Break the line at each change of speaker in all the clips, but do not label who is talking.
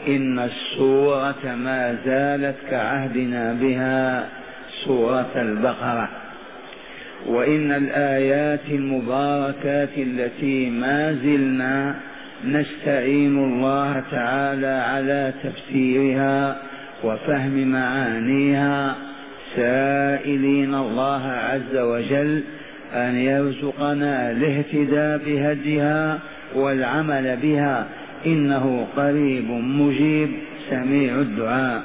إن السورة ما زالت كعهدنا بها سورة البقرة، وإن الآيات المباركات التي ما زلنا نستعين الله تعالى على تفسيرها وفهم معانيها، سائلين الله عز وجل أن يرزقنا الاهتداء بهديها والعمل بها، إنه قريب مجيب سميع الدعاء.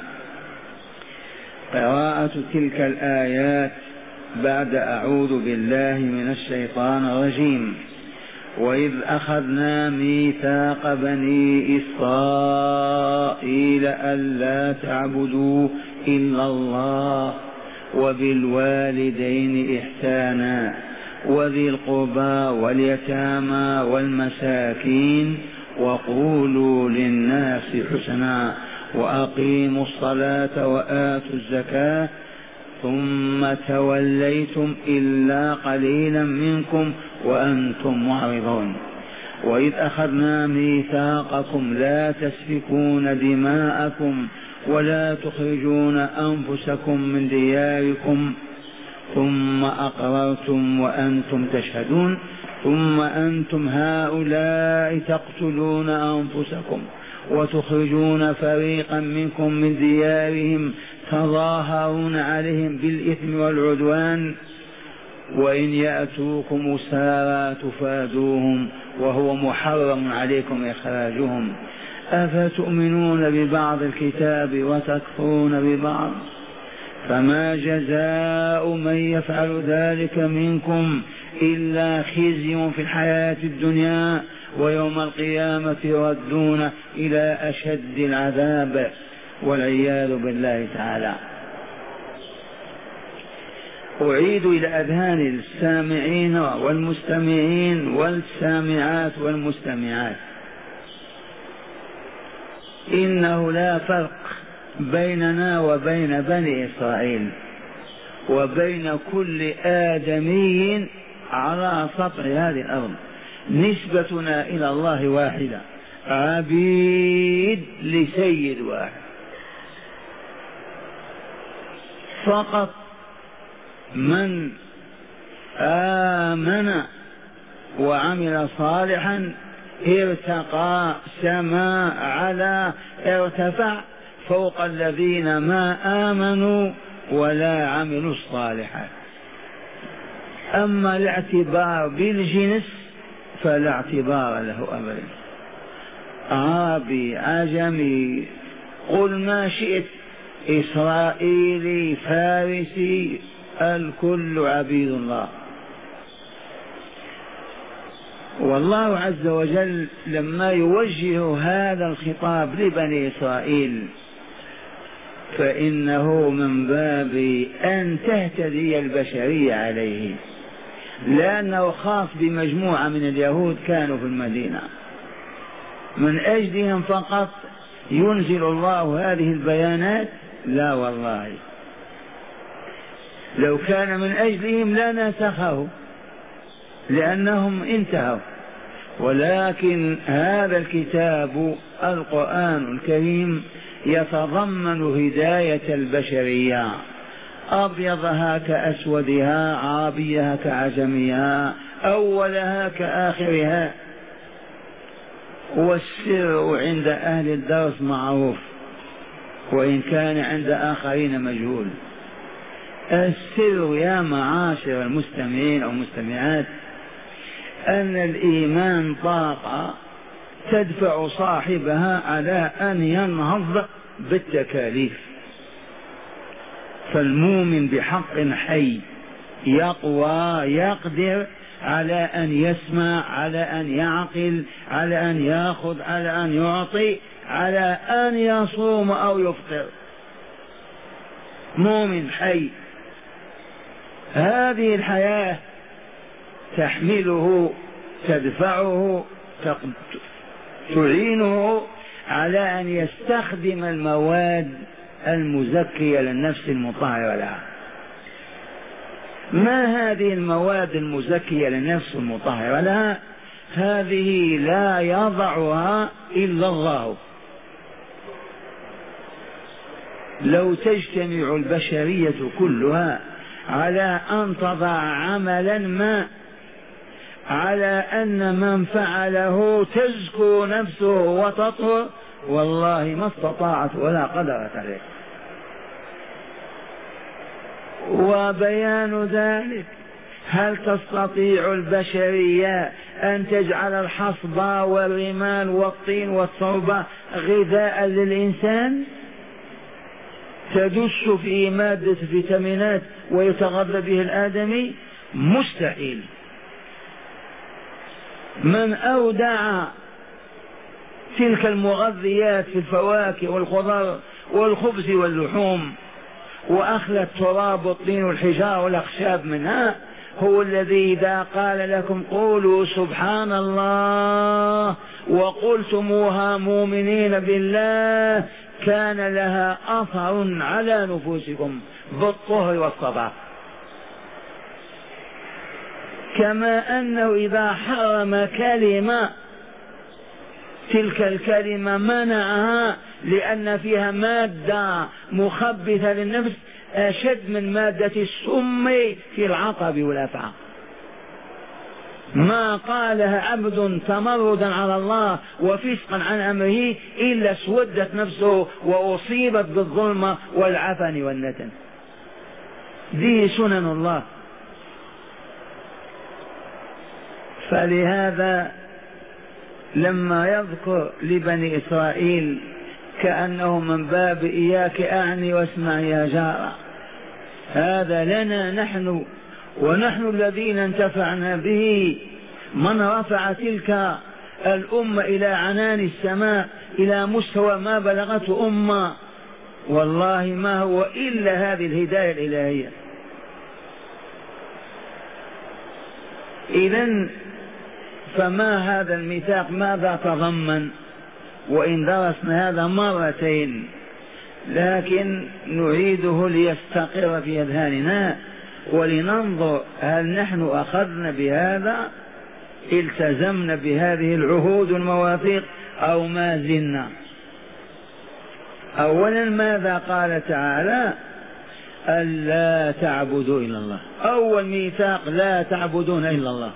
قراءة تلك الآيات بعد أعوذ بالله من الشيطان الرجيم. وإذ أخذنا ميثاق بني إسرائيل ألا تعبدوا إلا الله وبالوالدين إحسانا وذي القربى واليتامى والمساكين وقولوا للناس حسنا وأقيموا الصلاة وآتوا الزكاة ثم توليتم إلا قليلا منكم وأنتم معرضون. وإذ أخذنا ميثاقكم لا تسفكون دماءكم ولا تخرجون أنفسكم من دياركم ثم أقررتم وأنتم تشهدون ثم أنتم هؤلاء تقتلون أنفسكم وتخرجون فريقا منكم من ديارهم تظاهرون عليهم بالإثم والعدوان وإن يأتوكم أسارى تفادوهم وهو محرم عليكم إخراجهم أفتؤمنون ببعض الكتاب وتكفرون ببعض فما جزاء من يفعل ذلك منكم إلا خزي في الحياة الدنيا ويوم القيامة يردون إلى أشد العذاب والعياذ بالله تعالى. أعيد إلى أذهان السامعين والمستمعين والسامعات والمستمعات إنه لا فرق بيننا وبين بني إسرائيل وبين كل آدمي على سطح هذه الأرض، نسبتنا إلى الله واحدة، عبيد لسيد واحد فقط. من آمن وعمل صالحا ارتقى سما على ارتفع فوق الذين ما آمنوا ولا عملوا الصالحات. أما الاعتبار بالجنس فلا اعتبار له أبدا، عربي عجمي قل ما شئت، إسرائيلي فارسي، الكل عبيد الله. والله عز وجل لما يوجه هذا الخطاب لبني إسرائيل فإنه من باب أن تهتدي البشرية عليه، لأنه خاص بمجموعة من اليهود كانوا في المدينة، من أجلهم فقط ينزل الله هذه البيانات؟ لا والله، لو كان من أجلهم لا نسخه لأنهم انتهوا، ولكن هذا الكتاب القرآن الكريم يتضمن هداية البشرية، أبيضها كأسودها، عربيها كعجمها، أولها كآخرها. والسر عند أهل الدرس معروف وإن كان عند آخرين مجهول. السر يا معاشر المستمعين أو المستمعات أن الإيمان طاقة تدفع صاحبها على أن ينهض بالتكاليف. فالمؤمن بحق حي يقوى يقدر على أن يسمع، على أن يعقل، على أن يأخذ، على أن يعطي، على أن يصوم أو يفطر. مؤمن حي هذه الحياة تحمله تدفعه تعينه على أن يستخدم المواد المزكية للنفس المطهرة لها. ما هذه المواد المزكية للنفس المطهرة لها؟ هذه لا يضعها إلا الله، لو تجتمع البشرية كلها على أن تضع عملا ما على أن من فعله تزكو نفسه وتطهر، والله ما استطاعت ولا قدرت عليه. وبيان ذلك، هل تستطيع البشرية أن تجعل الحصب والرمال والطين والصوبة غذاء للإنسان تدش في مادة فيتامينات ويتغذى به الآدمي؟ مستحيل. من أودع تلك المغذيات في الفواكه والخضر والخبز واللحوم وأخلى التراب والطين والحجارة والأخشاب منها هو الذي إذا قال لكم قولوا سبحان الله وقلتموها مؤمنين بالله كان لها أثر على نفوسكم بالطهر والصباح. كما أنه إذا حرم كلمة تلك الكلمة منعها لأن فيها مادة مخبثة للنفس أشد من مادة السم في العقب والأفعى. ما قالها عبد تمردا على الله وفسقا عن أمره إلا اسودت نفسه وأصيبت بالظلمة والعفن والنتن. دي سنن الله. فلهذا لما يذكر لبني إسرائيل كأنه من باب إياك أعني واسمع يا جارة، هذا لنا نحن ونحن الذين انتفعنا به. من رفع تلك الأمة إلى عنان السماء إلى مستوى ما بلغته أمة والله ما هو إلا هذه الهداية الإلهية. إذن فما هذا الميثاق ماذا تضمن؟ وإن درسنا هذا مرتين لكن نعيده ليستقر في أذهاننا ولننظر هل نحن أخذنا بهذا التزمنا بهذه العهود والمواثيق أو ما زلنا. أولا ماذا قال تعالى؟ ألا تعبدوا إلا الله. أول ميثاق لا تعبدون إلا الله.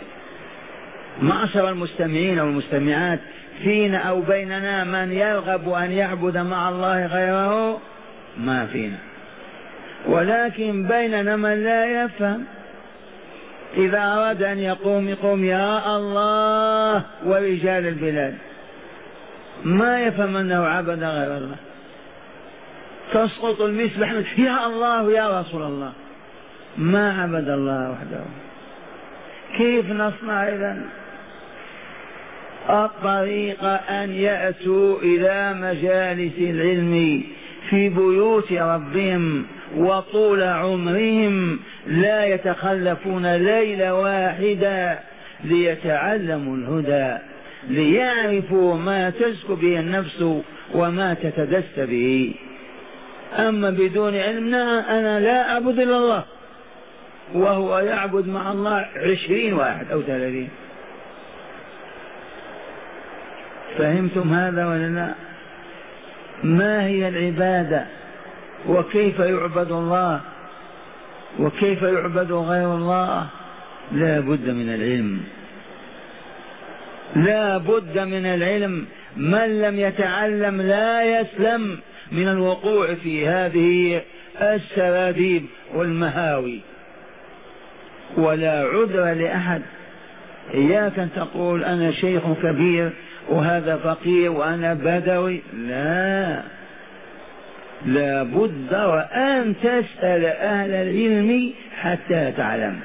معشر المستمعين والمستمعات فينا أو بيننا من يرغب أن يعبد مع الله غيره؟ ما فينا، ولكن بيننا من لا يفهم. إذا أراد أن يقوم يا الله ورجال البلاد، ما يفهم أنه عبد غير الله. تسقط المسبح يا الله يا رسول الله، ما عبد الله وحده. كيف نصنع إذن؟ الطريقة أن يأتوا إلى مجالس العلم في بيوت ربهم وطول عمرهم لا يتخلفون ليلة واحدة ليتعلموا الهدى، ليعرفوا ما تزكو به النفس وما تتدس به. أما بدون علمنا أنا لا أعبد إلا الله وهو يعبد مع الله 20 واحد أو 30. فهمتم هذا ولا لا؟ ما هي العبادة وكيف يعبد الله وكيف يعبد غير الله؟ لا بد من العلم، لا بد من العلم. من لم يتعلم لا يسلم من الوقوع في هذه السراديب والمهاوي. ولا عذر لأحد. إياك أن تقول أنا شيخ كبير وهذا فقير وأنا بدوي، لا بد وأن تسأل أهل العلم حتى تعلم.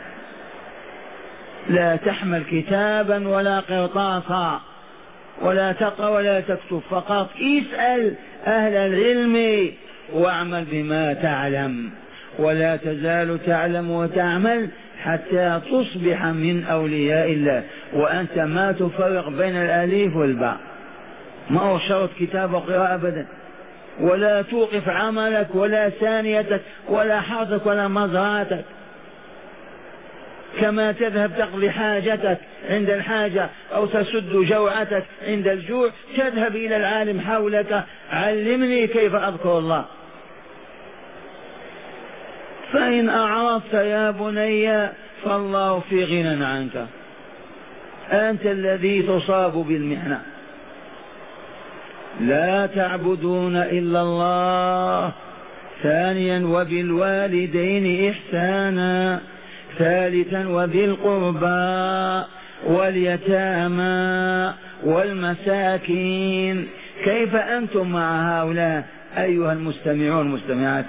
لا تحمل كتابا ولا قرطاسا ولا تقرأ ولا تكتب، فقط اسأل أهل العلم واعمل بما تعلم. ولا تزال تعلم وتعمل حتى تصبح من أولياء الله وأنت ما تفرق بين الأليف والباء. ما هو شرط كتاب وقراءة أبدا. ولا توقف عملك ولا ثانيتك ولا حرثك ولا مزرعتك. كما تذهب تقضي حاجتك عند الحاجة أو تسد جوعتك عند الجوع، تذهب إلى العالم حولك علمني كيف أذكر الله. فإن أعرضت يا بني فالله في غنى عنك، أنت الذي تصاب بالمحنة. لا تعبدون إلا الله. ثانيا وبالوالدين إحسانا. ثالثا وذي القربى واليتامى والمساكين. كيف أنتم مع هؤلاء أيها المستمعون المستمعات؟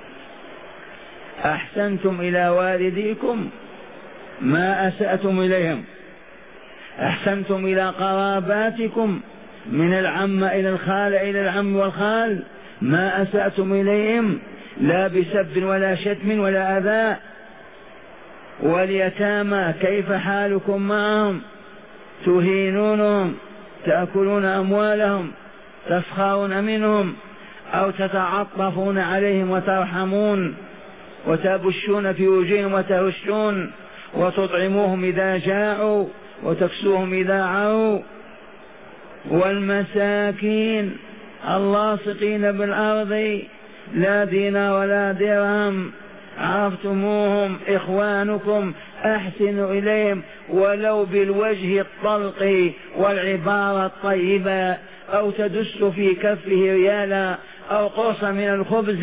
أحسنتم إلى والديكم؟ ما أسأتم إليهم؟ أحسنتم إلى قراباتكم من العم إلى الخال إلى العم والخال؟ ما أسأتم إليهم لا بسب ولا شتم ولا أذى؟ واليتامى كيف حالكم معهم؟ تهينونهم، تأكلون أموالهم، تسخرون منهم، أو تتعطفون عليهم وترحمون وتبشون في وجوههم وتهشون وتطعموهم إذا جاعوا وتكسوهم إذا عروا؟ والمساكين اللاصقين بالأرض لا دينار ولا درهم، عرفتموهم إخوانكم، أحسنوا إليهم ولو بالوجه الطلق والعبارة الطيبة، أو تدس في كفه ريالا أو قرص من الخبز.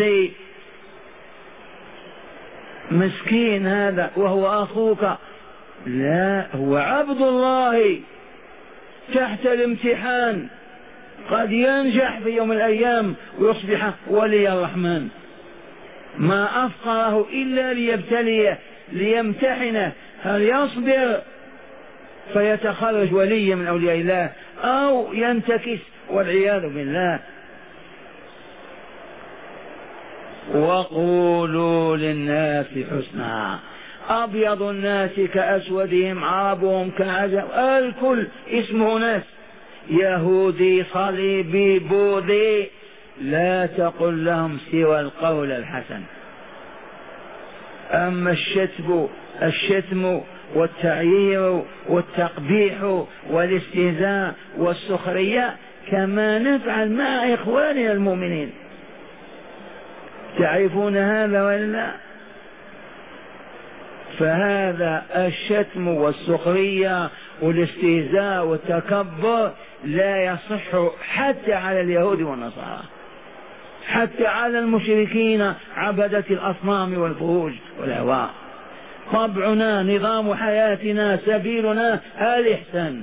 مسكين هذا وهو أخوك، لا هو عبد الله تحت الامتحان، قد ينجح في يوم من الأيام ويصبح ولي الرحمن. ما أفقره إلا ليبتليه ليمتحنه، هل يصبر فيتخرج وليا من أولياء الله أو ينتكس والعياذ بالله. وقولوا للناس حسنا. أبيض الناس كأسودهم، عربهم كعجم، الكل اسمه ناس، يهودي صليبي بوذي، لا تقل لهم سوى القول الحسن. أما الشتم والتعيير والتقبيح والاستهزاء والسخرية كما نفعل مع إخواننا المؤمنين. تعرفون هذا ولا؟ فهذا الشتم والسخرية والاستهزاء والتكبر لا يصح حتى على اليهود والنصارى، حتى على المشركين عبدة الأصنام والفروج والأهواء. طبعنا، نظام حياتنا، سبيلنا الإحسان.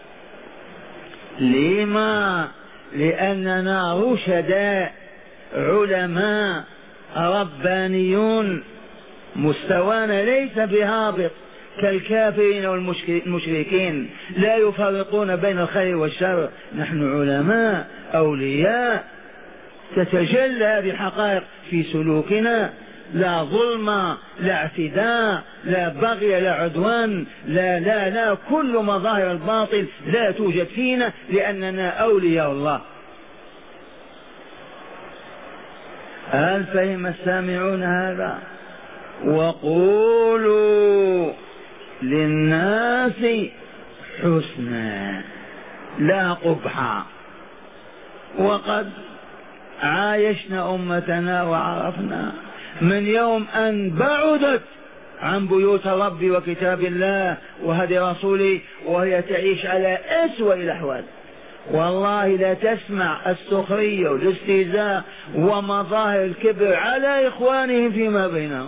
لما؟ لأننا رشداء علماء ربانيون، مستوانا ليس بهابط كالكافرين والمشركين، لا يفرقون بين الخير والشر. نحن علماء أولياء، تتجلى هذه الحقائق في سلوكنا، لا ظلم، لا اعتداء، لا بغي، لا عدوان، لا كل مظاهر الباطل لا توجد فينا، لأننا أولياء الله. هل فهم السامعون هذا؟ وقولوا للناس حسنا لا قبحا. وقد عايشنا أمتنا وعرفنا من يوم أن بعدت عن بيوت ربي وكتاب الله وهدي رسوله وهي تعيش على أسوأ الأحوال. والله لا تسمع السخرية والاستهزاء ومظاهر الكبر على إخوانهم فيما بينهم.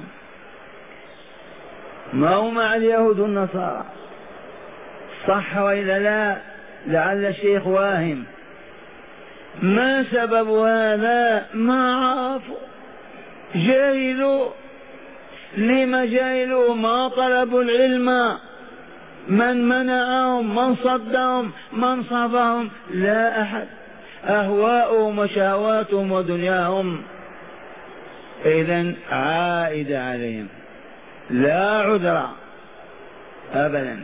ما هو مع اليهود والنصارى، صح وإلا لا؟ لعل الشيخ واهم. ما سبب هذا؟ ما عرفوا، جاهلوا. لما جاهلوا؟ ما طلبوا العلم. من منعهم؟ من صدهم؟ من صفهم؟ لا أحد. أهواؤهم وشهواتهم ودنياهم إذن عائدة عليهم، لا عذر أبدا.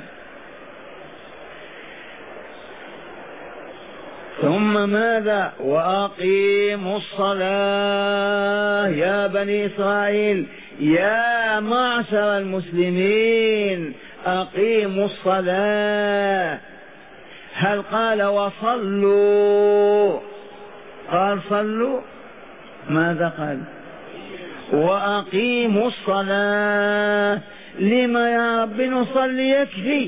ثم ماذا؟ وأقيموا الصلاة يا بني إسرائيل، يا معشر المسلمين أقيموا الصلاة. هل قال وصلوا؟ قال صلوا؟ ماذا قال؟ وأقيموا الصلاة. لما يا رب نصلي يكفي؟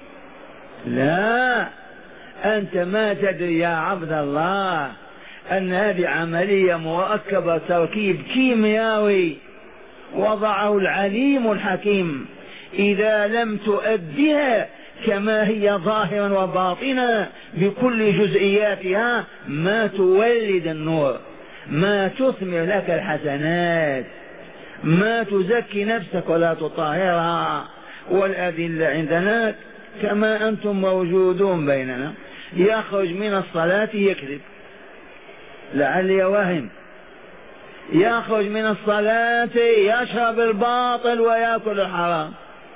لا، أنت ما تدري يا عبد الله أن هذه عملية مركبة، تركيب كيميائي وضعه العليم الحكيم. إذا لم تؤدها كما هي ظاهرا وباطنا بكل جزئياتها ما تولد النور، ما تثمر لك الحسنات، ما تزكي نفسك ولا تطهرها. والأدلة عندنا كما أنتم موجودون بيننا. يخرج من الصلاة يكذب، لعلي وهم، يخرج من الصلاة يشرب الباطل ويأكل الحرام،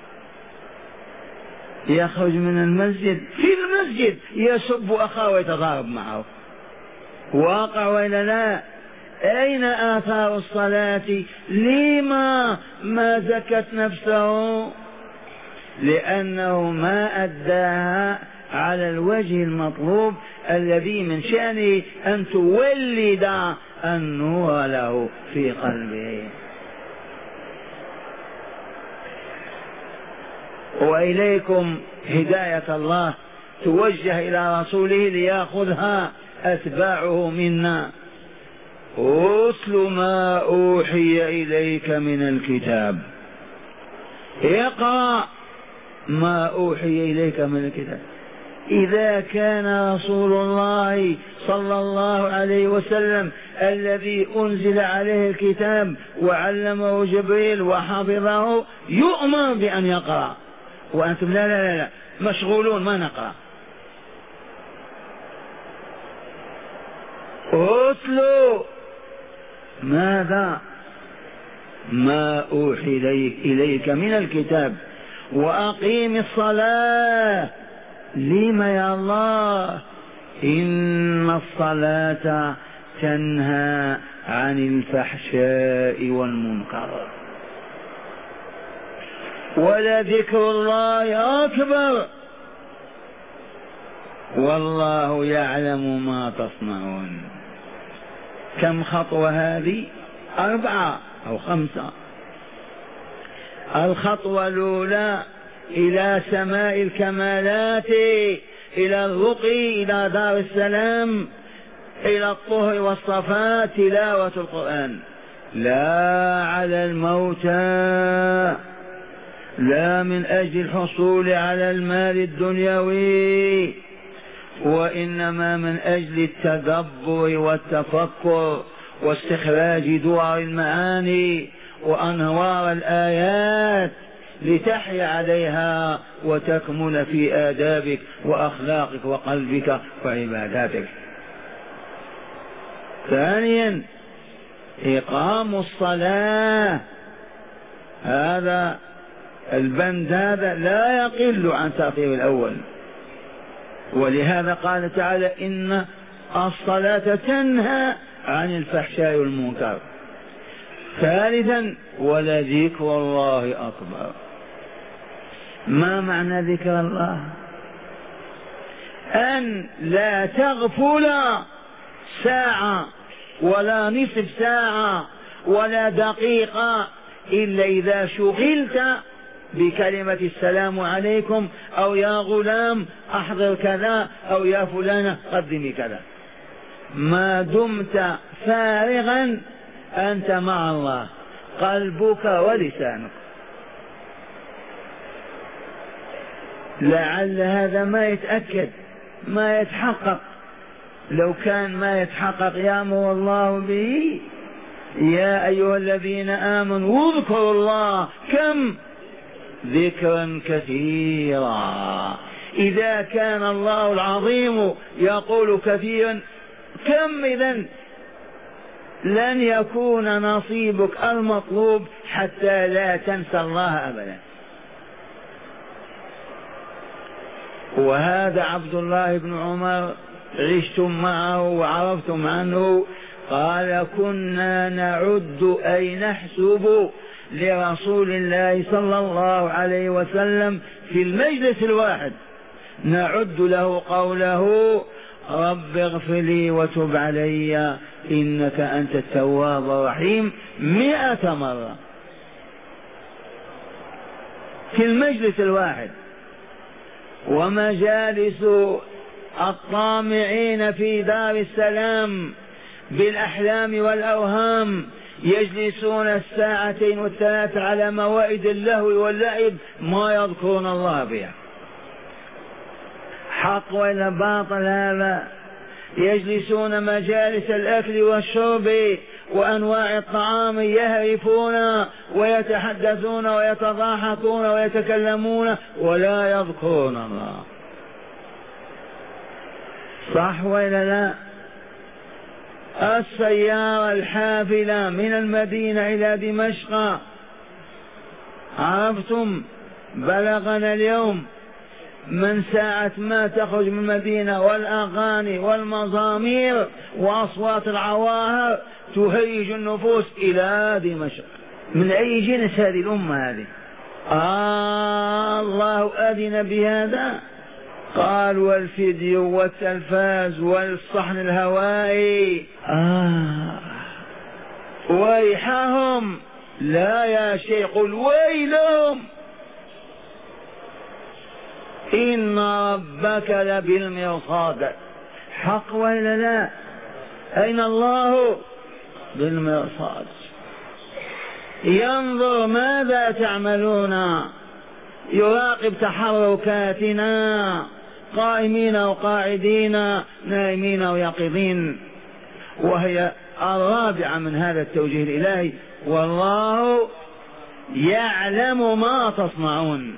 يخرج من المسجد في المسجد يسب أخاه ويتضارب معه. واقع وإلا لا؟ أين آثار الصلاة؟ لما ما زكت نفسه؟ لأنه ما أداها على الوجه المطلوب الذي من شأنه أن تولد النور له في قلبه. وإليكم هداية الله توجه إلى رسوله ليأخذها أتباعه منا. أتل ما أوحي إليك من الكتاب، اقرأ ما أوحي إليك من الكتاب. إذا كان رسول الله صلى الله عليه وسلم الذي أنزل عليه الكتاب وعلمه جبريل وحفظه يؤمر بأن يقرأ، وأنتم لا لا لا, لا مشغولون ما نقرأ. أتلوا ماذا؟ ما أوحي إليك من الكتاب وأقيم الصلاة. لما يا الله؟ إن الصلاة تنهى عن الفحشاء والمنكر ولذكر الله أكبر والله يعلم ما تصنعون. كم خطوة هذه؟ 4 أو 5. الخطوة الأولى إلى سماء الكمالات، إلى الرقي، إلى دار السلام، إلى الطهر والصفاء، تلاوة القرآن. لا على الموتى، لا من أجل الحصول على المال الدنيوي، وإنما من أجل التدبر والتفكر واستخراج دوار المعاني وأنوار الآيات لتحيا عليها وتكمل في آدابك وأخلاقك وقلبك وعباداتك. ثانيا إقام الصلاة. هذا البند هذا لا يقل عن تأخير الأول، ولهذا قال تعالى إن الصلاة تنهى عن الفحشاء والمنكر. ثالثا ولذكر الله أكبر. ما معنى ذكر الله؟ أن لا تغفل ساعة ولا نصف ساعة ولا دقيقة إلا إذا شغلت بكلمة السلام عليكم أو يا غلام أحضر كذا أو يا فلانة قدمي كذا. ما دمت فارغا أنت مع الله، قلبك ولسانك. لعل هذا ما يتأكد ما يتحقق. لو كان ما يتحقق يأمر الله به. يا أيها الذين آمنوا اذكروا الله كم ذكرا كثيرا. إذا كان الله العظيم يقول كثيرا كم إذن لن يكون نصيبك المطلوب حتى لا تنسى الله أبدا. وهذا عبد الله بن عمر عشتم معه وعرفتم عنه، قال كنا نعد أي نحسب لرسول الله صلى الله عليه وسلم في المجلس الواحد، نعد له قوله رب اغفر لي وتب علي إنك أنت التواب الرحيم 100 مرة في المجلس الواحد. ومجالس الطامعين في دار السلام بالأحلام والأوهام يجلسون 2 و3 على موائد اللهو واللعب ما يذكرون الله بها. حق ولا باطل هذا؟ يجلسون مجالس الأكل والشرب وأنواع الطعام يهرفون ويتحدثون ويتضاحكون ويتكلمون ولا يذكرون الله. صح ولا لا؟ السيارة الحافلة من المدينة إلى دمشق عرفتم بلغنا اليوم من ساعة ما تخرج من المدينة والأغاني والمزامير وأصوات العواهر تهيج النفوس إلى دمشق. من أي جنس هذه الأمة هذه؟ الله أذن بهذا. قال والفيديو والتلفاز والصحن الهوائي ويحهم. لا يا شيخ قل ويلهم إن ربك لبالمرصاد. حق ولا لا؟ أين الله؟ بالمرصاد ينظر ماذا تعملون، يراقب تحركاتنا قائمين وقاعدين نائمين ويقظين. وهي الرابعة من هذا التوجيه الإلهي والله يعلم ما تصنعون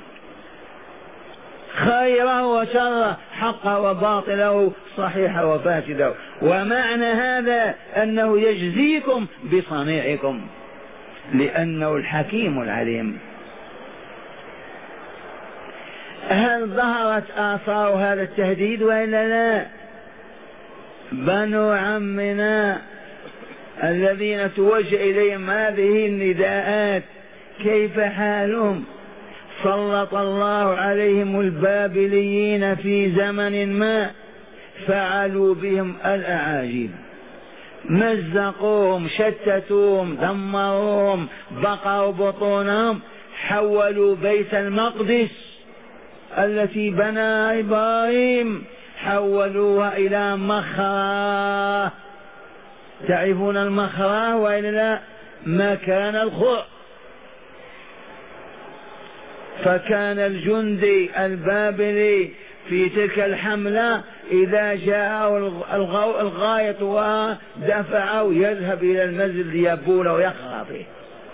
خيره وشره حقه وباطله صحيحه وفاسده. ومعنى هذا أنه يجزيكم بصنيعكم لأنه الحكيم العليم. هل ظهرت آثار هذا التهديد وإلا لا؟ بنو عمنا الذين توجه إليهم هذه النداءات كيف حالهم؟ سلط الله عليهم البابليين في زمن ما فعلوا بهم الأعاجيب، مزقوهم شتتوهم دمروهم بقروا بطونهم، حولوا بيت المقدس التي بنى إبراهيم حولوها إلى مخرة. تعرفون المخرة وإلا لا؟ مكان الخوء. فكان الجندي البابلي في تلك الحملة إذا جاءه الغاية ودفعه يذهب إلى المسجد ليبول ويقرأ فيه.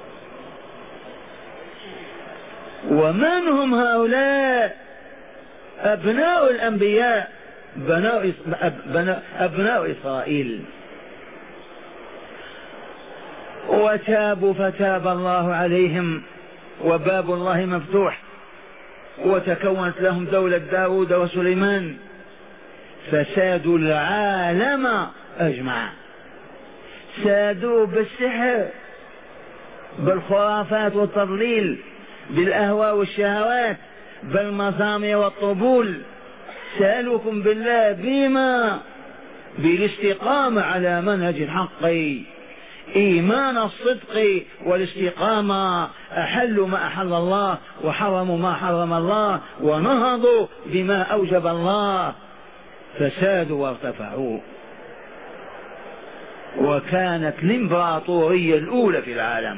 ومن هم هؤلاء؟ أبناء الأنبياء، أبناء إسرائيل. وتابوا فتاب الله عليهم وباب الله مفتوح، وتكونت لهم دولة داود وسليمان فسادوا العالم أجمع. سادوا بالسحر بالخرافات والتضليل بالأهواء والشهوات بالمزامير والطبول. سألوكم بالله بما؟ بالاستقامة على منهج الحق، إيمان الصدق والاستقامة. أحلوا ما أحل الله وحرموا ما حرم الله ونهضوا بما أوجب الله فسادوا وارتفعوا. وكانت الإمبراطورية الأولى في العالم.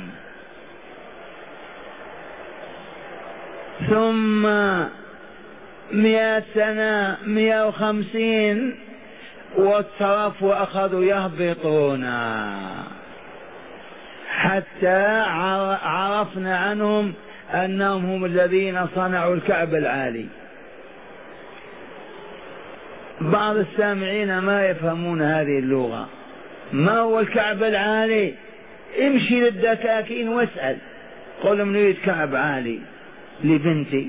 ثم 100 سنة 150 والترف وأخذوا يهبطون حتى عرفنا عنهم أنهم هم الذين صنعوا الكعب العالي. بعض السامعين ما يفهمون هذه اللغة. ما هو الكعب العالي؟ امشي للدكاكين واسأل، قل من يريد كعب عالي لبنتي،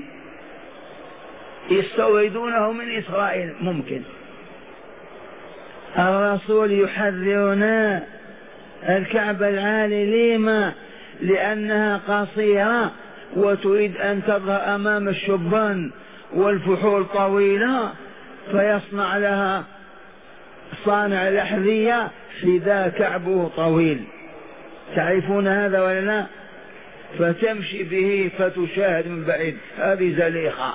يستوردونه من إسرائيل. ممكن. الرسول يحذرنا الكعبة العالي. لما؟ لأنها قصيرة وتريد أن تظهر أمام الشبان والفحول طويلة فيصنع لها صانع الأحذية حذاء كعبه طويل، تعرفون هذا ولا لا؟ فتمشي به فتشاهد من بعيد، هذه زليخة.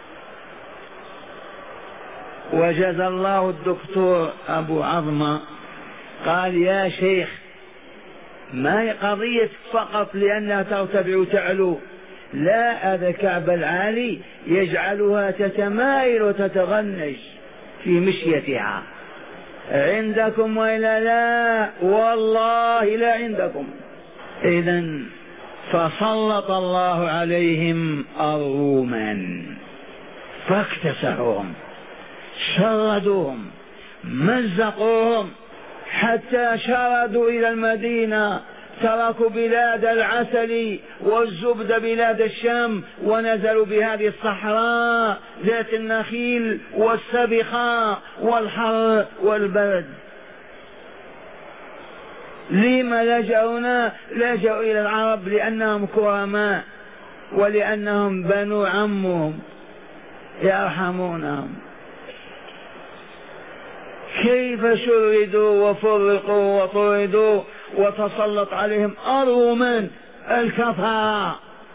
وجزى الله الدكتور أبو عظمة قال يا شيخ ما هي قضية فقط لأنها ترتفع وتعلو، لا، هذا الكعب العالي يجعلها تتمايل وتتغنج في مشيتها. عندكم وإلا لا؟ والله لا عندكم. إذن فسلط الله عليهم الروما فاكتسحوهم، شردوهم، مزقوهم، حتى شردوا إلى المدينة، تركوا بلاد العسل والزبد بلاد الشام ونزلوا بهذه الصحراء ذات النخيل والسبخة والحر والبرد. لما لجأوا إلى العرب؟ لأنهم كرماء ولأنهم بنو عمهم يرحمونهم. كيف شردوا وفرقوا وطردوا وتسلط عليهم الرومان الكفار؟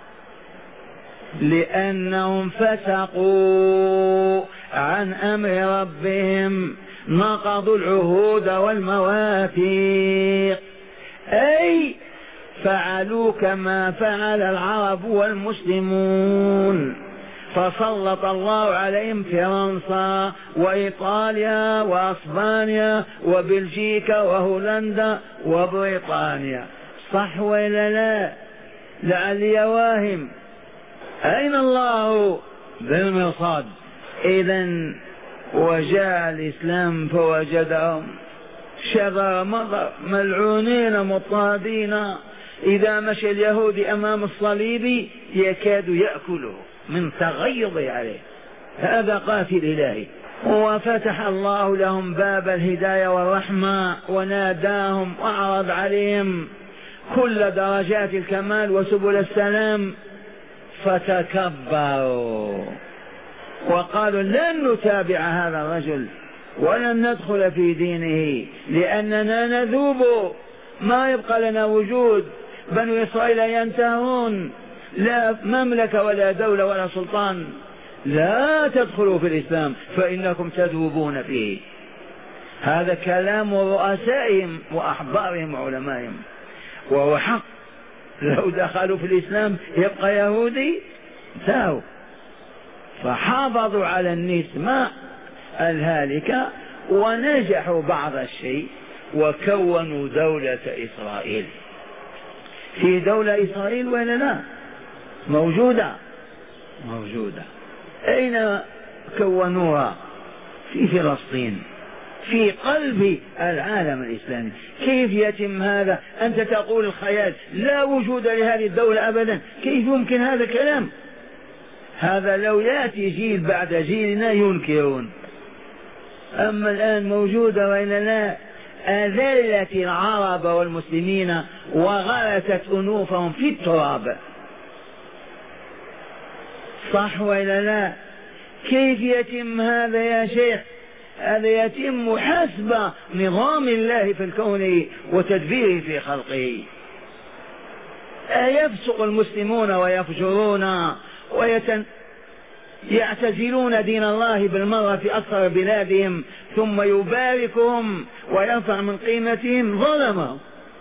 لأنهم فسقوا عن أمر ربهم، نقضوا العهود والمواثيق، أي فعلوا كما فعل العرب والمسلمون. فسلط الله عليهم فرنسا وإيطاليا وأسبانيا وبلجيكا وهولندا وبريطانيا، صح ولا لا؟ لعلي واهم. أين الله بالمرصاد؟ إذن وجاء الإسلام فوجدهم شذر مضر ملعونين مضطهدين. إذا مشى اليهودي أمام الصليب يكاد يأكله من تغيظه عليه، هذا قاتل إلهي. وفتح الله لهم باب الهداية والرحمة وناداهم وأعرض عليهم كل درجات الكمال وسبل السلام، فتكبروا وقالوا لن نتابع هذا الرجل ولن ندخل في دينه لأننا نذوب، ما يبقى لنا وجود، بنو إسرائيل ينتهون، لا مملكة ولا دولة ولا سلطان، لا تدخلوا في الإسلام فإنكم تذوبون فيه. هذا كلام رؤسائهم وأحبارهم وعلمائهم، وهو حق. لو دخلوا في الإسلام يبقى يهودي؟ انتهوا. فحافظوا على النسمة الهالكة ونجحوا بعض الشيء وكونوا دولة إسرائيل. في دولة إسرائيل ولا لا؟ موجودة. أين كونوها؟ في فلسطين، في قلب العالم الإسلامي. كيف يتم هذا؟ أنت تقول الخيال، لا وجود لهذه الدولة أبدا، كيف يمكن هذا الكلام؟ هذا لو يأتي جيل بعد جيلنا ينكرون، أما الآن موجودة وإلا لا؟ أذلت العرب والمسلمين وغرست أنوفهم في التراب، صح وإلا لا؟ كيف يتم هذا يا شيخ؟ هذا يتم حسب نظام الله في الكون وتدبيره في خلقه. أيفسق المسلمون ويفجرون يعتزلون دين الله بالمرة في أكثر بلادهم ثم يباركهم ويرفع من قيمتهم؟ ظلمهم،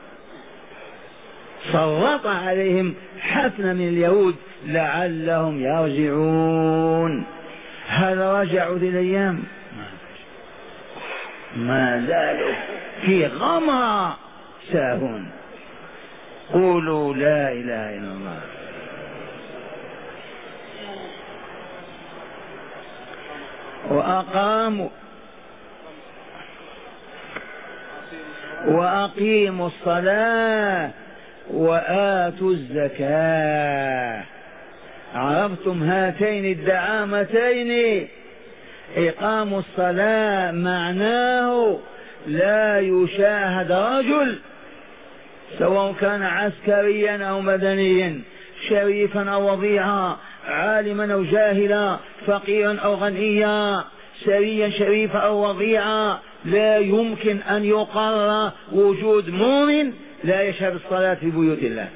سلط عليهم حفنة من اليهود لعلهم يرجعون. هل رجعوا ذي الأيام؟ ما زالوا في غمرة ساهون. قولوا لا إله إلا الله. وأقيموا الصلاة وآتوا الزكاة. عرفتم هاتين الدعامتين؟ إقام الصلاة معناه لا يشاهد رجل سواء كان عسكريا أو مدنيا، شريفا أو وضيعا، عالما أو جاهلا، فقيرا أو غنيا، سريا شريفا أو وضيعا، لا يمكن أن يقر وجود مؤمن لا يشهد الصلاة في بيوت الله.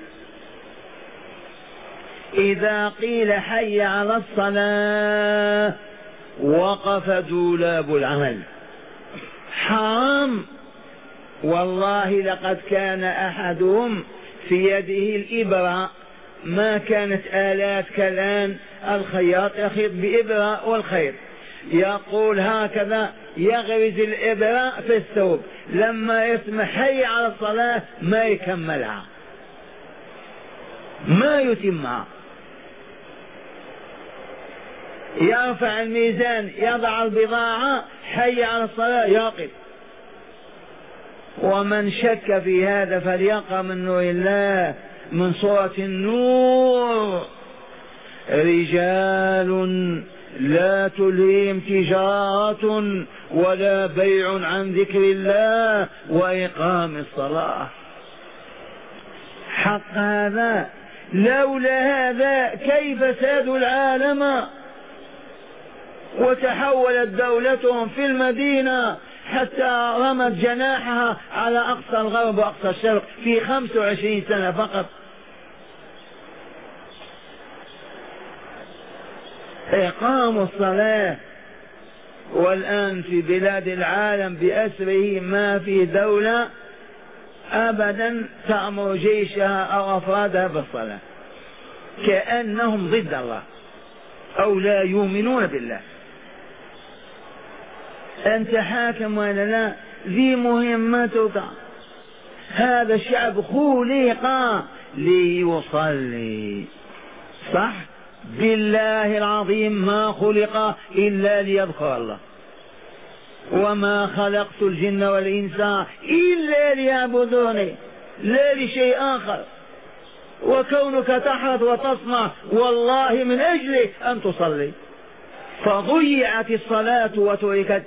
إذا قيل حي على الصلاة وقف دولاب العمل. حرام والله، لقد كان أحدهم في يده الإبرة، ما كانت آلات كالآن، الخياط يخيط بإبرة والخيط، يقول هكذا يغرز الإبرة في الثوب، لما يسمع حي على الصلاة ما يكملها، ما يتمها. يرفع الميزان، يضع البضاعة، حي على الصلاة يقف. ومن شك في هذا فليقرأ من نور الله، من سورة النور: رجال لا تلهيهم تجارة ولا بيع عن ذكر الله وإقام الصلاة. حق هذا، لولا هذا كيف سادوا العالم وتحولت دولتهم في المدينة حتى رمت جناحها على أقصى الغرب وأقصى الشرق في 25 سنة فقط. إقام الصلاة. والآن في بلاد العالم بأسره ما في دولة أبدا تأمر جيشها أو أفرادها بالصلاة، كأنهم ضد الله أو لا يؤمنون بالله. أنت حاكم ولا لا؟ ذي مهمتك. هذا الشعب خلق ليصلي، صح؟ بالله العظيم ما خلق إلا ليذكر الله، وما خلقت الجن والإنس إلا ليعبدوني، لا لشيء آخر. وكونك تحرث وتصنع والله من أجل أن تصلي، فضيعت الصلاة وتركت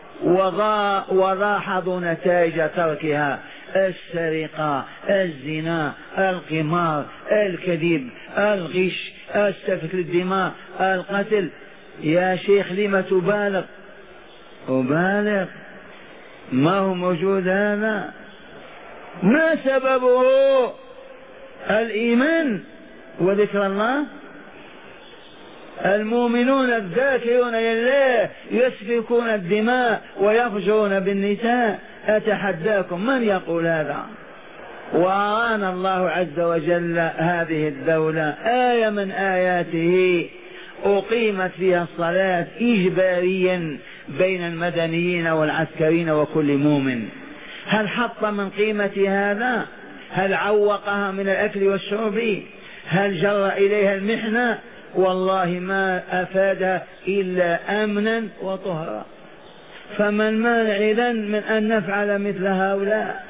ولاحظوا نتائج تركها: السرقة، الزنا، القمار، الكذب، الغش، السفك للدماء، القتل. يا شيخ لم تبالغ؟ أبالغ؟ ما هو موجود هذا؟ ما سببه؟ الإيمان وذكر الله. المؤمنون الذاكرون لله يسفكون الدماء ويفجرون بالنساء. أتحداكم من يقول هذا؟ وأرانا الله عز وجل هذه الدولة آية من آياته أقيمت فيها الصلاة إجباريا بين المدنيين والعسكريين وكل مؤمن. هل حط من قيمة هذا؟ هل عوقها من الأكل والشرب؟ هل جر إليها المحنة؟ والله ما أفادها إلا أمنا وطهرا. فما المانع إذن من أن نفعل مثل هؤلاء؟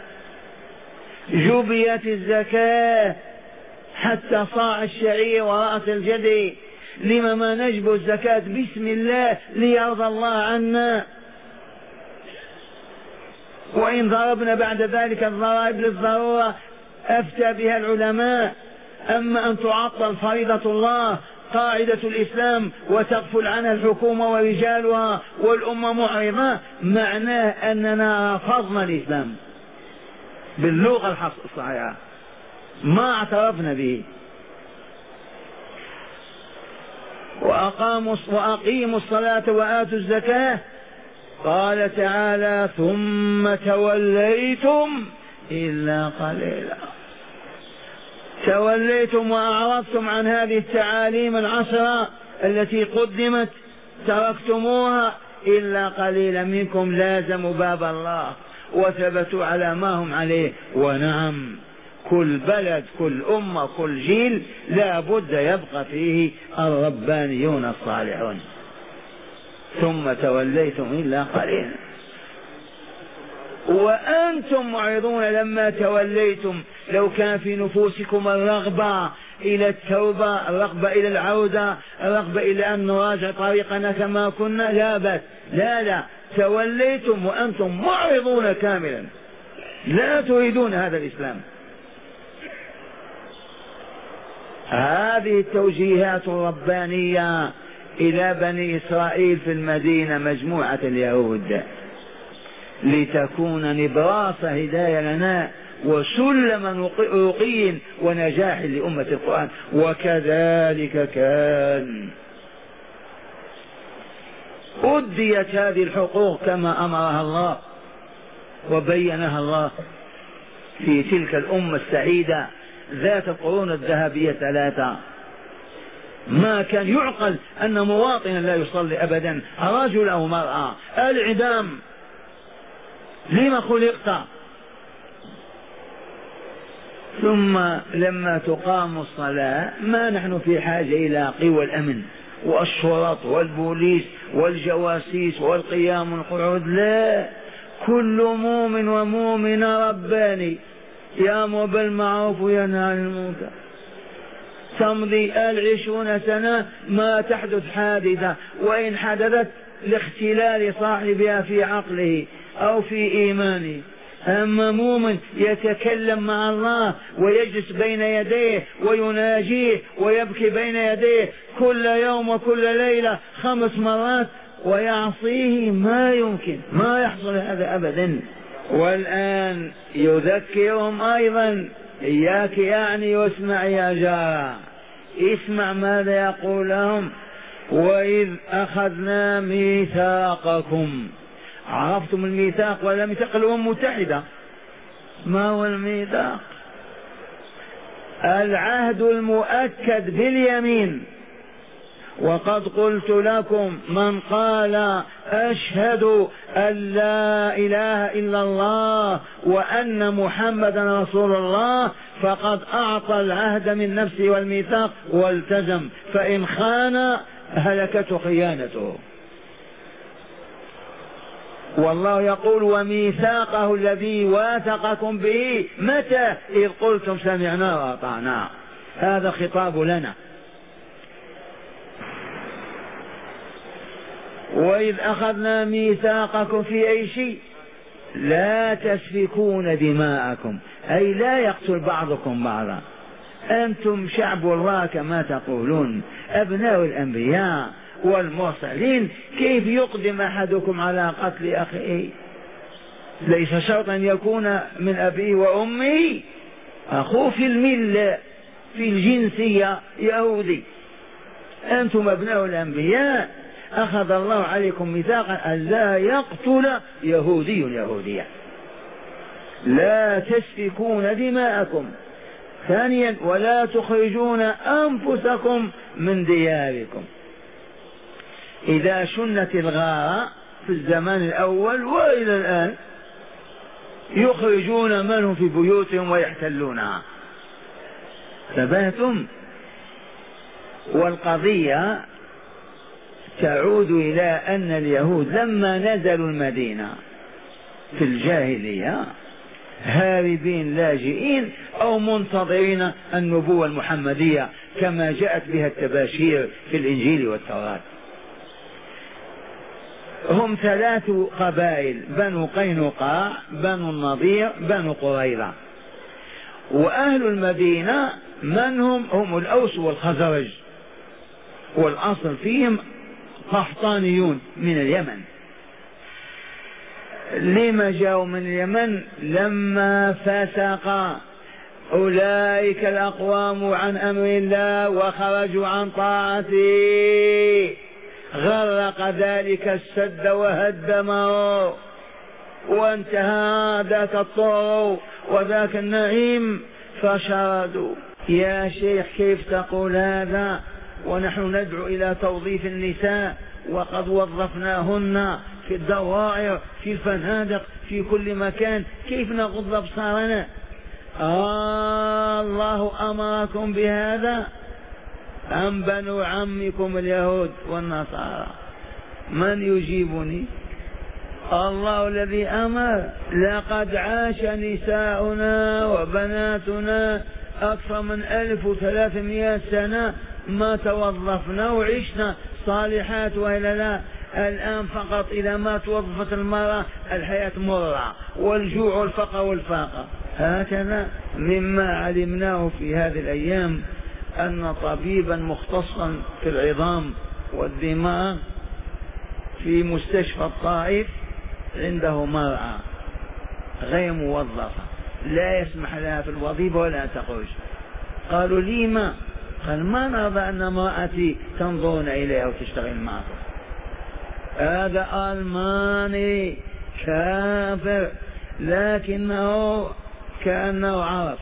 جبيت الزكاة حتى صاع الشعير ورأس الجدي، لما ما نجب الزكاة بسم الله ليرضى الله عنا؟ وإن ضربنا بعد ذلك الضرائب للضرورة أفتى بها العلماء. أما أن تعطل فريضة الله قاعدة الإسلام وتغفل عنها الحكومة ورجالها والأمة معرضة، معناه أننا رفضنا الإسلام باللغة الصحيحة، ما اعترفنا به. وأقيموا الصلاة وآتوا الزكاة. قال تعالى: ثم توليتم إلا قليلا. توليتم وأعرضتم عن هذه التعاليم العشرة التي قدمت، تركتموها، إلا قليلا منكم لازموا باب الله وثبتوا على ما هم عليه. ونعم، كل بلد، كل أمة، كل جيل لا بد يبقى فيه الربانيون الصالحون. ثم توليتم إلا قليلا وأنتم معرضون. لما توليتم لو كان في نفوسكم الرغبة إلى التوبة، الرغبة إلى العودة، الرغبة إلى أن نراجع طريقنا كما كنا، لا بس، لا توليتم وأنتم معرضون كاملا، لا تريدون هذا الإسلام. هذه التوجيهات الربانية إلى بني إسرائيل في المدينة مجموعة اليهود لتكون نبراس هداية لنا وسلما رقي ونجاح لأمة القرآن. وكذلك كان أديت هذه الحقوق كما أمرها الله وبينها الله في تلك الأمة السعيدة ذات القرون الذهبية 3. ما كان يعقل أن مواطنا لا يصلي أبدا، رجل أو مرأة، الإعدام. لما خلقت؟ ثم لما تقام الصلاة ما نحن في حاجة إلى قوى الأمن والشرط والبوليس والجواسيس والقيام والقعود، لا، كل مؤمن ومؤمنة رباني يأمر بالمعروف وينهى عن المنكر. تمضي 20 سنة ما تحدث حادثة، وإن حدثت لاختلال صاحبها في عقله أو في إيمانه. أما مؤمن يتكلم مع الله ويجلس بين يديه ويناجيه ويبكي بين يديه كل يوم وكل ليلة 5 مرات ويعصيه، ما يمكن، ما يحصل هذا أبدا. والآن يذكرهم أيضا، إياك يعني واسمع يا جارة، اسمع ماذا يقول لهم: وإذ أخذنا ميثاقكم. عرفتم الميثاق ولا ميثاق الأمم المتحدة؟ ما هو الميثاق؟ العهد المؤكد باليمين. وقد قلت لكم: من قال أشهد أن لا إله إلا الله وأن محمدا رسول الله فقد أعطى العهد من نفسه والميثاق والتزم، فإن خان هلكته خيانته. والله يقول: وميثاقه الذي واثقكم به متى؟ إذ قلتم سمعنا وأطعنا. هذا خطاب لنا. وإذ أخذنا ميثاقكم في أي شيء؟ لا تسفكون دماءكم، أي لا يقتل بعضكم بعضا. أنتم شعب الله كما تقولون، أبناء الأنبياء والمرسلين، كيف يقدم أحدكم على قتل أخيه؟ ليس شرطا أن يكون من أبيه وأمه، أخوه في الملة في الجنسية يهودي. أنتم أبناء الأنبياء، أخذ الله عليكم ميثاقا أن لا يقتل يهودي يهودية. لا تسفكون دماءكم. ثانيا: ولا تخرجون أنفسكم من دياركم. إذا شنت الغارة في الزمان الأول وإلى الآن يخرجون من هم في بيوتهم ويحتلونها. انتبهتم؟ والقضية تعود إلى أن اليهود لما نزلوا المدينة في الجاهلية هاربين لاجئين أو منتظرين النبوة المحمدية كما جاءت بها التباشير في الإنجيل والتوراة. هم 3 قبائل: بنو قينقاع، بنو النضير، بنو قريظة. وأهل المدينة من هم الأوس والخزرج، والأصل فيهم قحطانيون من اليمن. لما جاءوا من اليمن؟ لما فسق أولئك الأقوام عن أمر الله وخرجوا عن طاعته، غرق ذلك السد وهدمه، وانتهى ذاك الطور وذاك النعيم فشردوا. يا شيخ كيف تقول هذا ونحن ندعو إلى توظيف النساء وقد وظفناهن في الدوائر في الفنادق في كل مكان؟ كيف نغض أبصارنا؟ الله أمركم بهذا أم بنو عمكم اليهود والنصارى؟ من يجيبني؟ الله الذي أمر. لقد عاش نساؤنا وبناتنا أكثر من 1300 سنة ما توظفنا وعشنا صالحات وإلا لا. الآن فقط إذا ما توظفت المرأة الحياة مرة والجوع والفقر والفاقة. هكذا. مما علمناه في هذه الأيام أن طبيبا مختصا في العظام والدماغ في مستشفى الطائف عنده مرأة غير موظفة لا يسمح لها في الوظيفة ولا تخرج. قالوا لي ما؟ قال ما نرضى أن امرأتي تنظرون إليها وتشتغل معكم. هذا ألماني كافر لكنه كأنه عرف.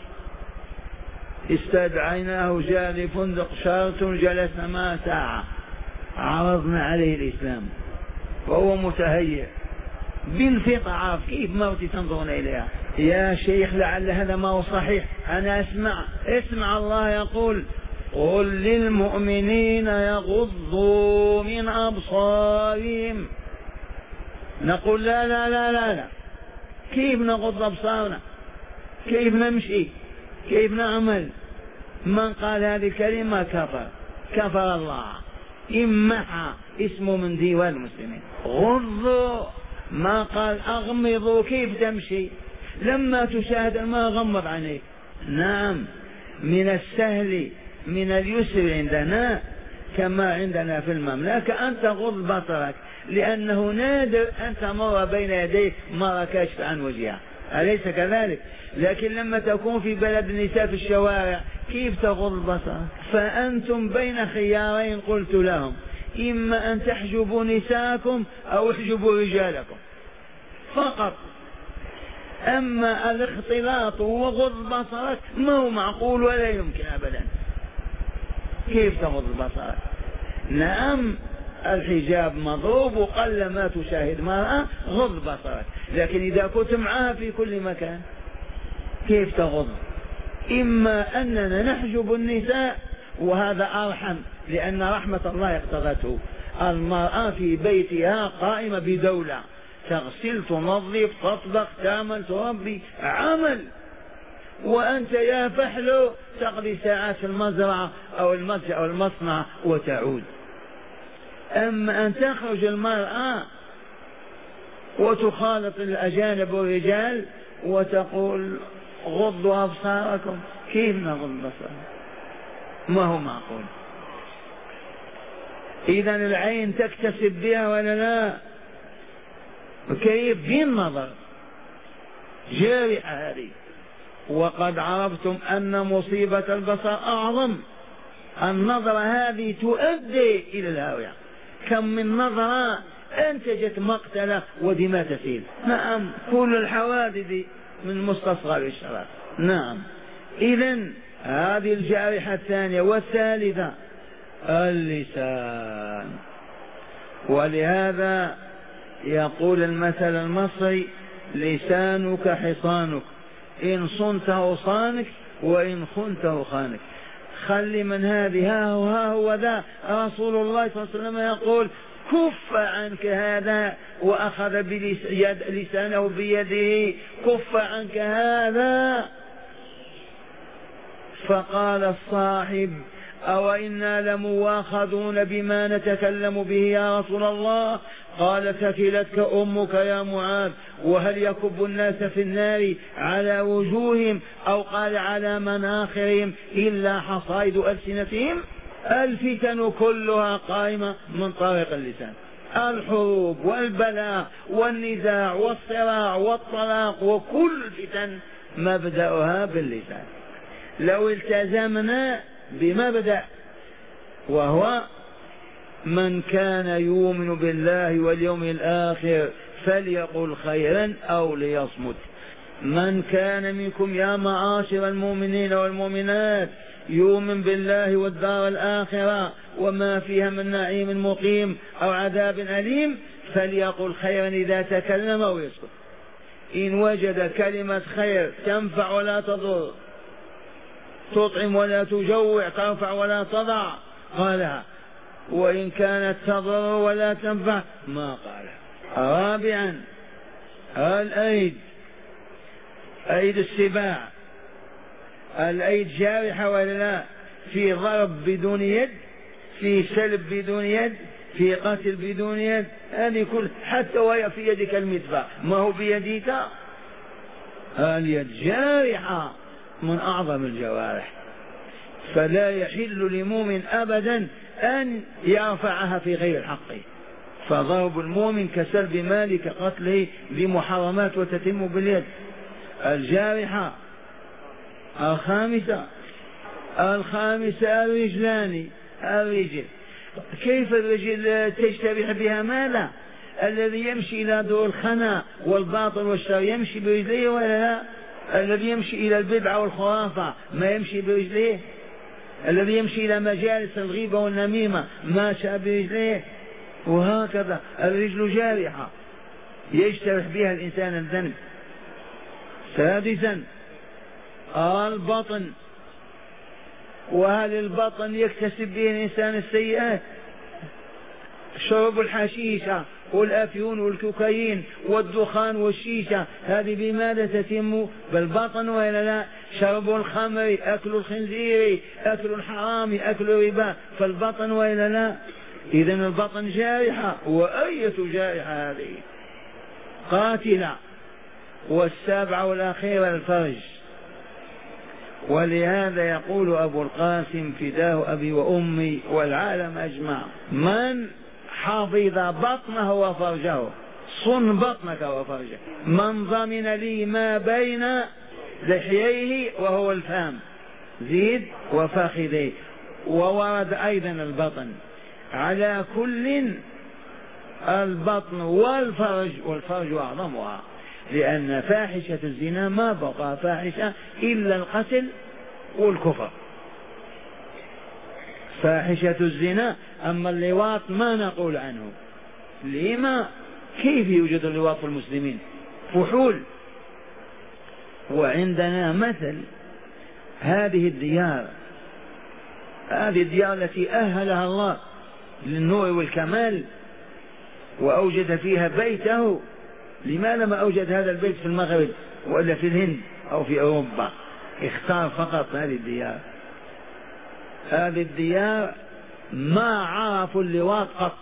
استدعيناه جاء لفندق شارتون جلس معه ساعة عرضنا عليه الإسلام وهو متهيئ بالفطرة عارف كيف موتي تنظرون إليها. يا شيخ لعل هذا ما هو صحيح. أنا اسمع الله يقول قل للمؤمنين يغضوا من أبصارهم. نقول لا لا لا لا لا، كيف نغض أبصارنا؟ كيف نمشي؟ كيف نعمل؟ من قال هذه الكلمة كفر الله، امحى اسمه من ديوان المسلمين. غضوا، ما قال أغمضوا. كيف تمشي لما تشاهد ما غمض عينيك؟ نعم، من السهل من اليسر عندنا كما عندنا في المملكة أن تغض بصرك، لأنه نادر أن تمر بين يديك مرة كاشفة عن وجهها، أليس كذلك؟ لكن لما تكون في بلد النساء في الشوارع كيف تغض بصرك؟ فأنتم بين خيارين قلت لهم، إما أن تحجبوا نساءكم أو احجبوا رجالكم فقط. أما الاختلاط وغض بصرك ما هو معقول ولا يمكن أبدا. كيف تغض بصرك؟ نعم الحجاب مضروب وقل ما تشاهد مرأة غض بصرك، لكن إذا كنت معها في كل مكان كيف تغض؟ إما أننا نحجب النساء وهذا أرحم، لأن رحمة الله اقتضته. المرأة في بيتها قائمة بدولة، تغسل تنظف تطبخ تعمل تربي عمل، وأنت يا فحل تقضي ساعات في المزرعة أو المتجر أو المصنع وتعود. أما أن تخرج المرأة وتخالط الأجانب والرجال وتقول غضوا أبصاركم، كيف نغض بصرنا؟ ما هو معقول. إذا العين تكتسب بها ولا لا؟ كيف؟ بالنظر، جارحة هذه. وقد عرفتم أن مصيبة البصر أعظم. النظرة هذه تؤدي إلى الهاوية. كم من نظرة أنتجت مقتلة ودماء تسيل. نعم، كل الحوادث من مستصغر الشرف. نعم. إذن هذه الجارحة الثانية. والثالثة اللسان. ولهذا يقول المثل المصري لسانك حصانك، إن صنته صانك وإن خنته خانك. خلي من هذه ها هو ذا. رسول الله صلى الله عليه وسلم يقول كف عنك هذا، وأخذ لسانه بيده، كف عنك هذا. فقال الصاحب أو إنا لمواخذون بما نتكلم به يا رسول الله؟ قال ثكلتك أمك يا معاذ. وهل يكب الناس في النار على وجوههم أو قال على مناخرهم إلا حصائد ألسنتهم؟ الفتن كلها قائمة من طريق اللسان. الحروب والبلاء والنزاع والصراع والطلاق وكل الفتن مبدأها باللسان. لو التزمنا بمبدأ وهو من كان يؤمن بالله واليوم الآخر فليقل خيرا أو ليصمت. من كان منكم يا معاشر المؤمنين والمؤمنات يؤمن بالله والدار الآخرة وما فيها من نعيم مقيم أو عذاب أليم فليقل خيرا إذا تكلم أو يسكت. إن وجد كلمة خير تنفع ولا تضر، تطعم ولا تجوع، ترفع ولا تضع، قالها. وإن كانت تضر ولا تنفع ما قالها. رابعا الأيد، أيد السباع. الأيد جارحة ولا لا؟ في ضرب بدون يد، في سلب بدون يد، في قتل بدون يد. هذه كل حتى وهي في يدك المدفع ما هو بيدك. اليد جارحة من أعظم الجوارح، فلا يحل لمؤمن أبدا أن يرفعها في غير الحق. فضرب المؤمن كسلب ماله كقتله بمحرمات وتتم باليد. الجارحة. الخامسة الرجلان. الرجل، كيف الرجل تجترح بها مالا؟ الذي يمشي إلى دور الخنا والباطل والشر يمشي برجليه ولا لا؟ الذي يمشي إلى البدعة والخرافة ما يمشي برجليه؟ الذي يمشي إلى مجالس الغيبة والنميمة ما شاء برجليه؟ وهكذا الرجل جارحة يجترح بها الإنسان الذنب. سادسا البطن. وهل البطن يكتسب به الإنسان السيئات؟ شرب الحشيشة والأفيون والكوكايين والدخان والشيشة هذه بماذا تتم؟ بالبطن وإلا لا؟ شرب الخمر، أكل الخنزير، أكل الحرام، أكل الربا، فالبطن وإلا لا؟ إذن البطن جارحة. وأية جارحة هذه؟ قاتلة. والسابعة والأخيرة الفرج. ولهذا يقول أبو القاسم فداه أبي وأمي والعالم أجمع: من حفظ بطنه وفرجه، صن بطنك وفرجه. من ضمن لي ما بين لحييه وهو الفم، زيد وفخذيه. وورد أيضا البطن. على كل البطن والفرج، والفرج أعظمها، لأن فاحشة الزنا ما بقى فاحشة إلا القتل والكفر. فاحشة الزنا. أما اللواط ما نقول عنه. لما؟ كيف يوجد اللواط في المسلمين؟ فحول. وعندنا مثل هذه الديار التي أهلها الله للنور والكمال وأوجد فيها بيته. لماذا ما أوجد هذا البيت في المغرب ولا في الهند أو في أوروبا؟ اختار فقط هذه الديار. هذه الديار ما عرفوا اللواط قط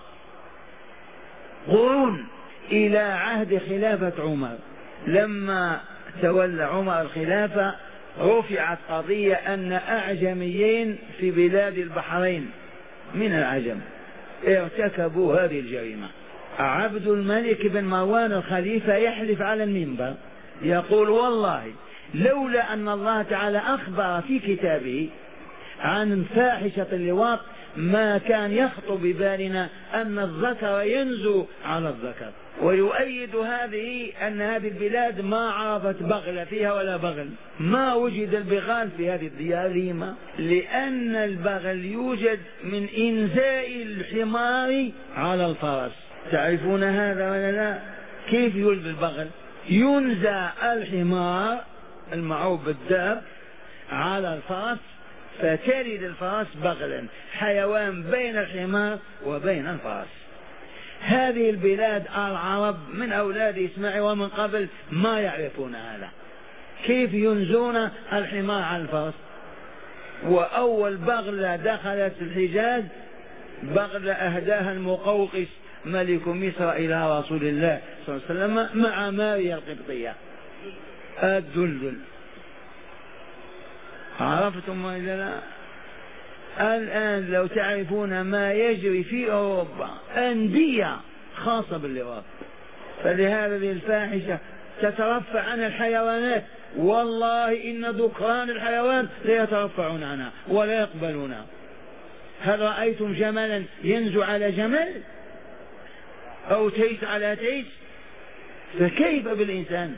قرون، إلى عهد خلافة عمر. لما تولى عمر الخلافة رفعت قضية أن أعجميين في بلاد البحرين من العجم ارتكبوا هذه الجريمة. عبد الملك بن مروان الخليفة يحلف على المنبر يقول: والله لولا أن الله تعالى أخبر في كتابه عن فاحشة اللواط ما كان يخطر ببالنا أن الذكر ينزو على الذكر. ويؤيد هذه أن هذه البلاد ما عرفت بغل فيها ولا بغل، ما وجد البغال في هذه الديار. لما؟ لأن البغل يوجد من إنزاء الحمار على الفرس. تعرفون هذا ولا لا؟ كيف يولد البغل؟ ينزع الحمار المعروف بالداب على الفرس فتلد الفرس بغلا، حيوان بين الحمار وبين الفرس. هذه البلاد العرب من أولاد إسماعيل ومن قبل ما يعرفون هذا. كيف ينزون الحمار على الفرس؟ وأول بغلة دخلت الحجاز بغلة أهداها المقوقس ملك مصر إلى رسول الله صلى الله عليه وسلم مع ماريا القبطية الدلدل. عرفتم ولا لا؟ الآن لو تعرفون ما يجري في أوروبا أندية خاصة باللواط. فلهذا الفاحشة تترفع عن الحيوانات. والله إن ذكران الحيوان لا يترفعون عنها ولا يقبلونها. هل رأيتم جملا ينزو على جمل أو تيس على تيس؟ فكيف بالإنسان؟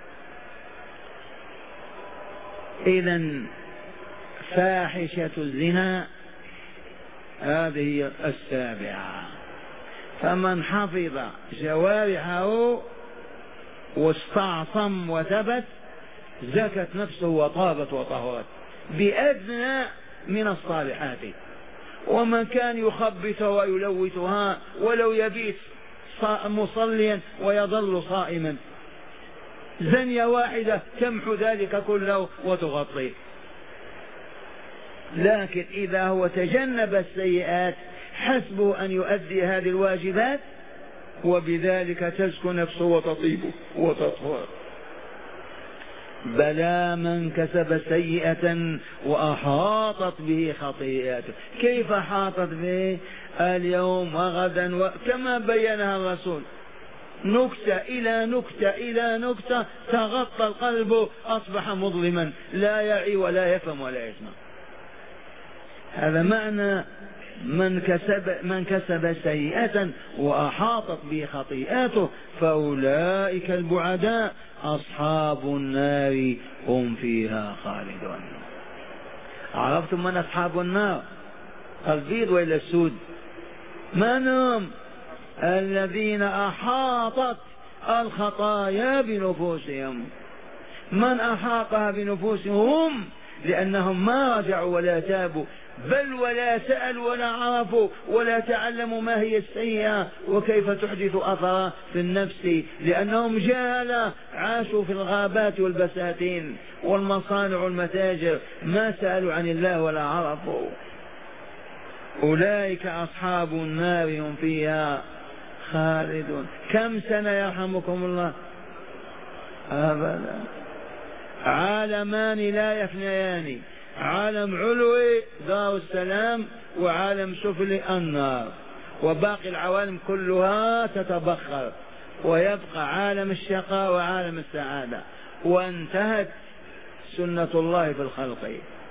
إذن فاحشة الزنا هذه السابعة. فمن حفظ جوارحه واستعصم وثبت زكت نفسه وطابت وطهرت بأدنى من الصالحات. ومن كان يخبثها ويلوثها ولو يبيت مصليا ويظل صائما زنية واحدة تمحو ذلك كله وتغطيه. لكن إذا هو تجنب السيئات حسبه أن يؤدي هذه الواجبات وبذلك تزكو نفسه وتطيب وتطهر. بلى من كسب سيئة وأحاطت به خطيئته. كيف أحاطت به؟ اليوم وغدا كما بينها الرسول، نكتة إلى نكتة إلى نكتة، تغطى القلب، أصبح مظلما لا يعي ولا يفهم ولا يسمع. هذا معنى من كسب سيئة وأحاطت به خطيئته فأولئك البعداء أصحاب النار هم فيها خالدون. عرفتم من أصحاب النار؟ البيض وإلى السود؟ من هم؟ الذين أحاطت الخطايا بنفوسهم. من أحاطها بنفوسهم؟ هم، لأنهم ما رجعوا ولا تابوا، بل ولا سألوا ولا عرفوا ولا تعلموا ما هي السيئة وكيف تحدث أثرا في النفس، لأنهم جهلة عاشوا في الغابات والبساتين والمصانع والمتاجر، ما سألوا عن الله ولا عرفوا. أولئك أصحاب النار هم فيها خالدون. كم سنة يرحمكم الله؟ أبدا. عالمان لا يفنيان، عالم علوي دار السلام وعالم سفلي النار، وباقي العوالم كلها تتبخر ويبقى عالم الشقاء وعالم السعادة، وانتهت سنة الله في الخلق.